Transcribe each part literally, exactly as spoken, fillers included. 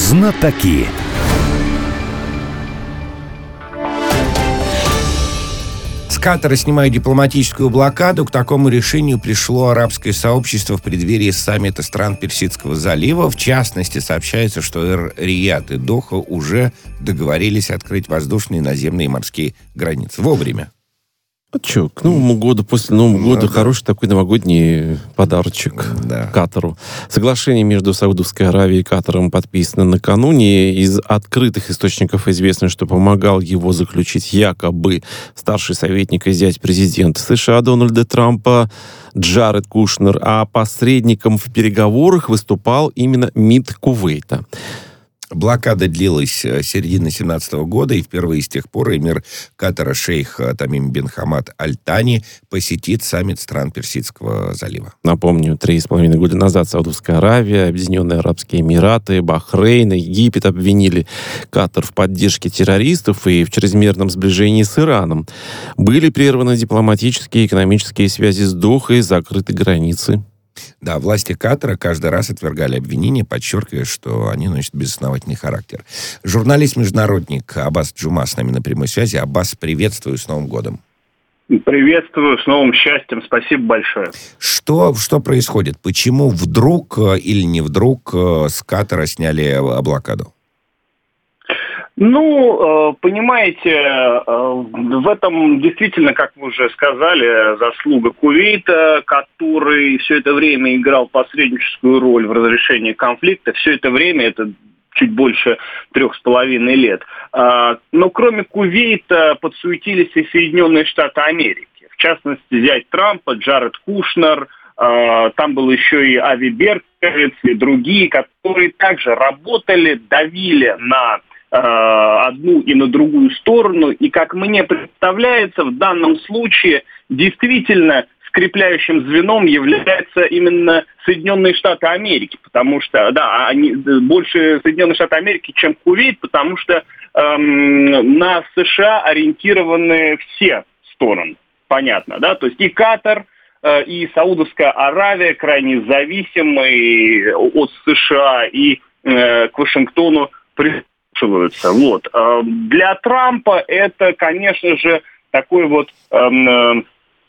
Знатоки. С Катара снимают дипломатическую блокаду. К такому решению пришло арабское сообщество в преддверии саммита стран Персидского залива. В частности, сообщается, что Эр-Рияд и Доха уже договорились открыть воздушные, наземные и морские границы. Вовремя. А что, к Новому году, после Нового года ну, да. хороший такой новогодний подарочек да. Катару. Соглашение между Саудовской Аравией и Катаром подписано накануне. Из открытых источников известно, что помогал его заключить якобы старший советник и зять президента США Дональда Трампа Джаред Кушнер, а посредником в переговорах выступал именно МИД Кувейта. Блокада длилась с середины семнадцатого года, и впервые с тех пор эмир Катара шейх Тамим бин Хамад Аль-Тани посетит саммит стран Персидского залива. Напомню, три с половиной года назад Саудовская Аравия, Объединенные Арабские Эмираты, Бахрейн и Египет обвинили Катар в поддержке террористов и в чрезмерном сближении с Ираном. Были прерваны дипломатические и экономические связи с Дохой, закрыты границы. Да, власти Катара каждый раз отвергали обвинения, подчеркивая, что они носят безосновательный характер. Журналист-международник Аббас Джума с нами на прямой связи. Аббас, приветствую, с Новым годом. Приветствую, с новым счастьем, спасибо большое. Что, что происходит? Почему вдруг или не вдруг с Катара сняли блокаду? Ну, понимаете, в этом действительно, как вы уже сказали, заслуга Кувейта, который все это время играл посредническую роль в разрешении конфликта. Все это время, это чуть больше трех с половиной лет. Но кроме Кувейта подсуетились и Соединенные Штаты Америки. В частности, зять Трампа, Джаред Кушнер. Там был еще и Ави Берковиц и другие, которые также работали, давили на одну и на другую сторону. И, как мне представляется, в данном случае действительно скрепляющим звеном являются именно Соединенные Штаты Америки, потому что, да, они больше Соединенные Штаты Америки, чем Кувейт, потому что эм, на США ориентированы все стороны, понятно, да, то есть и Катар, э, и Саудовская Аравия крайне зависимы от США, и э, к Вашингтону прислушиваются. Вот. Для Трампа это, конечно же, такой вот эм,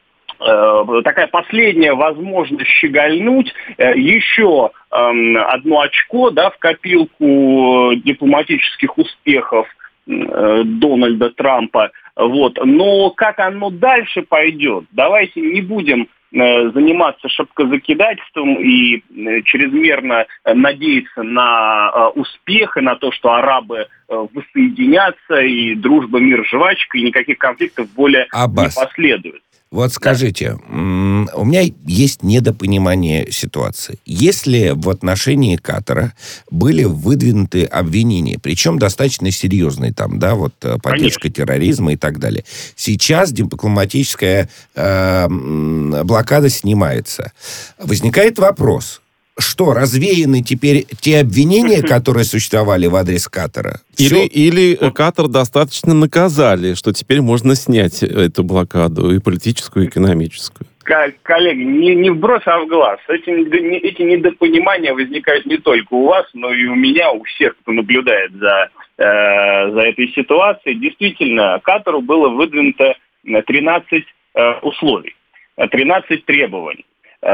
э, такая последняя возможность щегольнуть еще эм, одно очко, да, в копилку дипломатических успехов э, Дональда Трампа. Вот. Но как оно дальше пойдет, давайте не будем заниматься шапкозакидательством и чрезмерно надеяться на успех и на то, что арабы воссоединятся, и дружба, мир, жвачка, и никаких конфликтов более Аббас, не последует. Вот скажите, да. У меня есть недопонимание ситуации. Если в отношении Катара были выдвинуты обвинения, причем достаточно серьезные, там, да, вот поддержка Конечно. терроризма и так далее, сейчас дипломатическая э, блокада снимается. Возникает вопрос: что, развеяны теперь те обвинения, которые существовали в адрес Катара? Или, или Катар достаточно наказали, что теперь можно снять эту блокаду, и политическую, и экономическую? Коллеги, не, не в бровь, а в глаз. Эти, эти недопонимания возникают не только у вас, но и у меня, у всех, кто наблюдает за, э, за этой ситуацией. Действительно, Катару было выдвинуто тринадцать э, условий, тринадцать требований.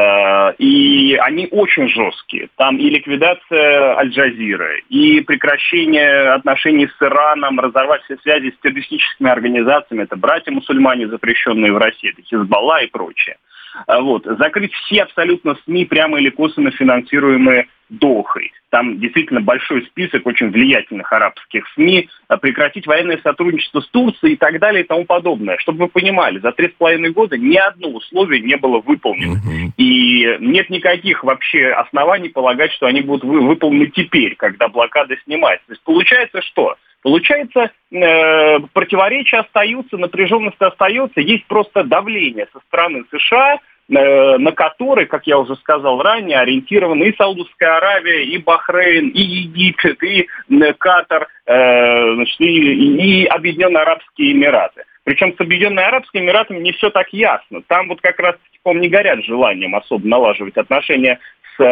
И они очень жесткие. Там и ликвидация Аль-Джазиры, и прекращение отношений с Ираном, разорвать все связи с террористическими организациями. Это братья-мусульмане, запрещенные в России, это Хизбалла и прочее. Вот. Закрыть все абсолютно СМИ, прямо или косвенно финансируемые Дохой. Там действительно большой список очень влиятельных арабских СМИ. Прекратить военное сотрудничество с Турцией и так далее и тому подобное. Чтобы вы понимали, за три с половиной года ни одно условие не было выполнено. Mm-hmm. И нет никаких вообще оснований полагать, что они будут вы- выполнены теперь, когда блокада снимается. То есть получается что? Получается, э, противоречия остаются, напряженность остается, есть просто давление со стороны США, э, на которые, как я уже сказал ранее, ориентированы и Саудовская Аравия, и Бахрейн, и Египет, и э, Катар, э, значит, и, и Объединенные Арабские Эмираты. Причем с Объединенными Арабскими Эмиратами не все так ясно. Там вот как раз, по-моему, не горят желанием особо налаживать отношения с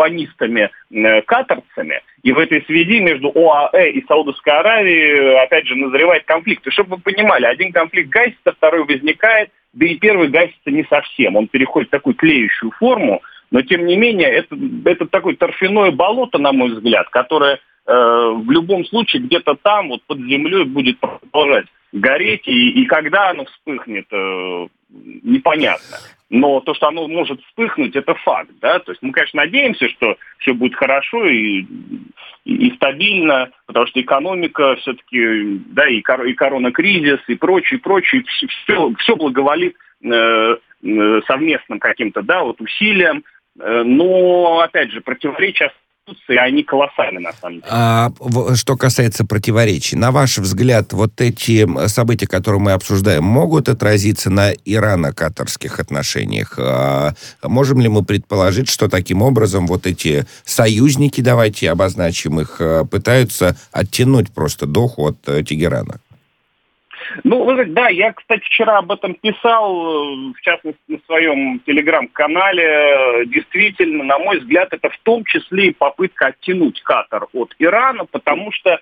ихванистами-катарцами. И в этой связи между ОАЭ и Саудовской Аравией, опять же, назревает конфликт. И чтобы вы понимали, один конфликт гасится, второй возникает, да и первый гасится не совсем. Он переходит в такую тлеющую форму, но, тем не менее, это, это такое торфяное болото, на мой взгляд, которое э, в любом случае где-то там, вот под землей, будет продолжать гореть, и, и когда оно вспыхнет, э, непонятно. Но то, что оно может вспыхнуть, это факт, да. То есть мы, конечно, надеемся, что все будет хорошо и, и, и стабильно, потому что экономика все-таки, да, и, кор, и коронакризис, и прочее, прочее, все, все благоволит э, э, совместным каким-то, да, вот усилиям. Э, но, опять же, противоречия, и они колоссальны, на самом деле. А, что касается противоречий, на ваш взгляд, вот эти события, которые мы обсуждаем, могут отразиться на ирано-катарских отношениях? А, можем ли мы предположить, что таким образом вот эти союзники, давайте обозначим их, пытаются оттянуть просто Доху от Тегерана? Ну, вы знаете, да, я, кстати, вчера об этом писал, в частности, на своем телеграм-канале. Действительно, на мой взгляд, это в том числе и попытка оттянуть Катар от Ирана, потому что э,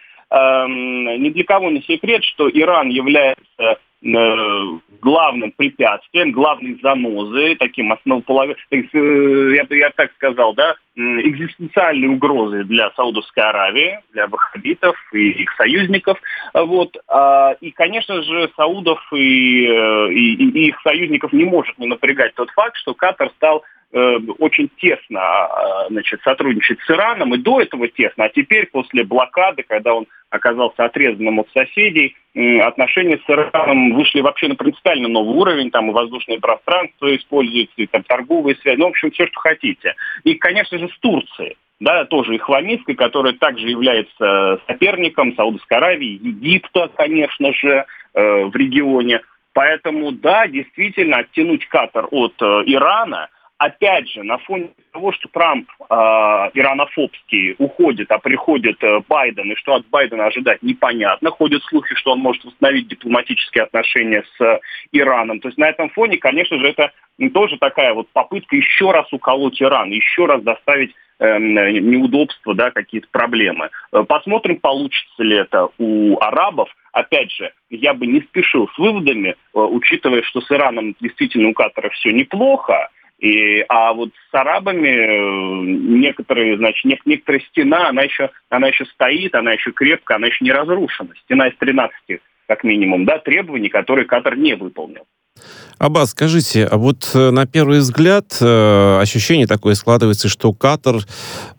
ни для кого не секрет, что Иран является э, главным препятствием, главной занозой, таким основополагающим, э, я, я так сказал, да, экзистенциальной угрозой для Саудовской Аравии, для ваххабитов и их союзников. Вот. И, конечно же, Саудов и, и, и их союзников не может не напрягать тот факт, что Катар стал очень тесно, значит, сотрудничать с Ираном, и до этого тесно, а теперь после блокады, когда он оказался отрезанным от соседей, отношения с Ираном вышли вообще на принципиально новый уровень, там и воздушное пространство используется, и там торговые связи, ну, в общем, все, что хотите. И, конечно же, с Турцией, да, тоже ихванистской, которая также является соперником Саудовской Аравии, Египта, конечно же, э, в регионе. Поэтому, да, действительно, оттянуть Катар от э, Ирана, опять же, на фоне того, что Трамп э, иранофобский уходит, а приходит э, Байден, и что от Байдена ожидать непонятно. Ходят слухи, что он может восстановить дипломатические отношения с э, Ираном. То есть на этом фоне, конечно же, это тоже такая вот попытка еще раз уколоть Иран, еще раз доставить э, неудобства, да, какие-то проблемы. Посмотрим, получится ли это у арабов. Опять же, я бы не спешил с выводами, э, учитывая, что с Ираном действительно у Катара все неплохо. И, а вот с арабами некоторые, значит, некоторая стена, она еще, она еще стоит, она еще крепкая, она еще не разрушена. Стена из тринадцати, как минимум, да, требований, которые Катар не выполнил. Аббас, скажите, а вот на первый взгляд э, ощущение такое складывается, что Катар э,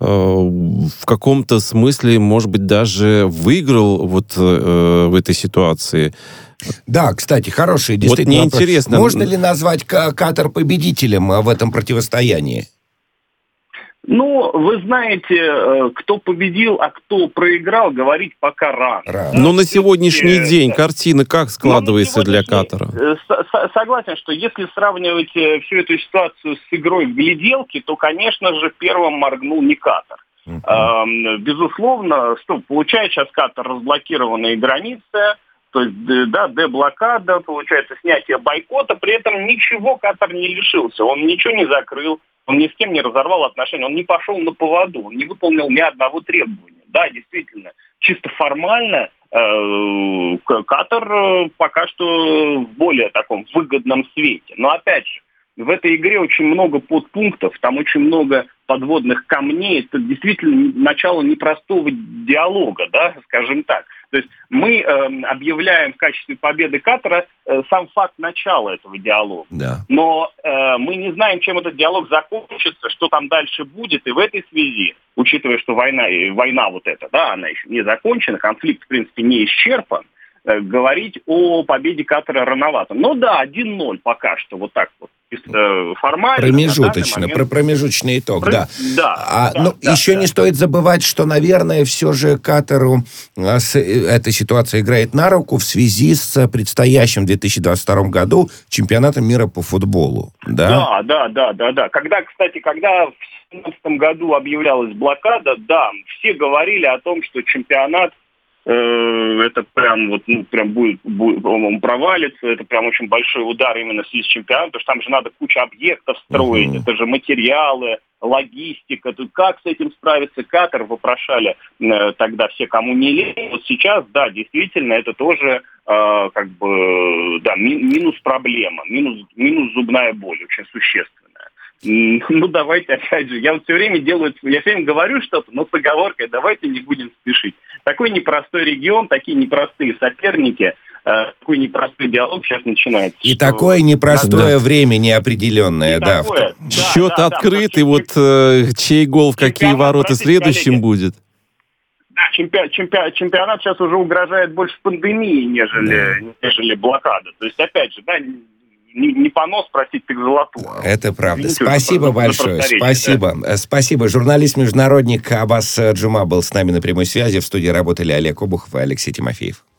в каком-то смысле, может быть, даже выиграл вот э, в этой ситуации. Да, кстати, хороший действительно вот мне интересно. Можно ли назвать Катар победителем в этом противостоянии? Ну, вы знаете, кто победил, а кто проиграл, говорить пока рано. рано. Но на сегодняшний и, день да. картина как складывается для Катара? С- согласен, что если сравнивать всю эту ситуацию с игрой в гляделки, то, конечно же, первым моргнул не Катар. Uh-huh. Безусловно, что получает сейчас Катар разблокированные границы, то есть, да, деблокада, получается, снятие бойкота, при этом ничего Катар не лишился, он ничего не закрыл, он ни с кем не разорвал отношения, он не пошел на поводу, он не выполнил ни одного требования. Да, действительно, чисто формально э, Катар пока что в более таком выгодном свете. Но опять же, в этой игре очень много подпунктов, там очень много подводных камней. Это действительно начало непростого диалога, да, скажем так. То есть мы э, объявляем в качестве победы Катара э, сам факт начала этого диалога. Да. Но э, мы не знаем, чем этот диалог закончится, что там дальше будет. И в этой связи, учитывая, что война, война вот эта, да, она еще не закончена, конфликт, в принципе, не исчерпан, э, говорить о победе Катара рановато. Ну да, один ноль пока что, вот так вот. Формально. Промежуточно, про промежуточный итог, Про... да. Да, а, да, ну, да, еще да. не стоит забывать, что, наверное, все же Катару с, эта ситуация играет на руку в связи с предстоящим в две тысячи двадцать втором году чемпионатом мира по футболу. Да, да, да, да, да. да. Когда, кстати, когда в две тысячи семнадцатом году объявлялась блокада, да, все говорили о том, что чемпионат это прям вот, ну, прям будет, будет, он провалится, это прям очень большой удар именно в связи с чемпионатом, потому что там же надо кучу объектов строить, uh-huh. это же материалы, логистика, тут как с этим справится Катар, вопрошали э, тогда все, кому не лень. Вот сейчас, да, действительно, это тоже э, как бы, да, ми- минус проблема, минус, минус зубная боль, очень существенная. Ну, давайте, опять же, я вот все время делаю, я все время говорю что-то, но с оговоркой, давайте не будем спешить. Такой непростой регион, такие непростые соперники, такой непростой диалог сейчас начинается. И такое непростое да. время неопределенное, И да. такое, В... да. Счет да, открыт, да, и вот э, чей гол в какие ворота простите, следующим коллеги. будет? Да, чемпионат, чемпионат, чемпионат сейчас уже угрожает больше пандемии, нежели, да. нежели блокада. То есть, опять же, да, не, не понос просить так золотого. Это правда. Извините, Спасибо за, большое. за Спасибо. Да. Спасибо. Журналист-международник Аббас Джума был с нами на прямой связи. В студии работали Олег Обухов и Алексей Тимофеев.